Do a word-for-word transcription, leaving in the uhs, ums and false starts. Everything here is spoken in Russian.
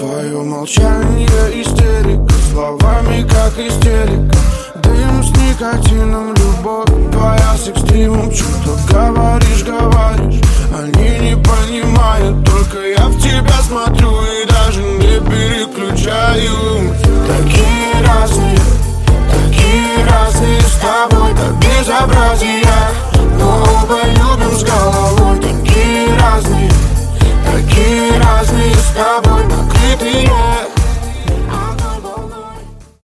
Твое молчание истерика, словами как истерика. Дым с никотином, любовь твоя с экстримом. Что-то говоришь, говоришь, они не понимают. Только я в тебя смотрю и даже не переключаю. Такие разные, такие разные с тобой, до безобразия, но оба любим с головой. Такие разные, такие разные с тобой, накрытые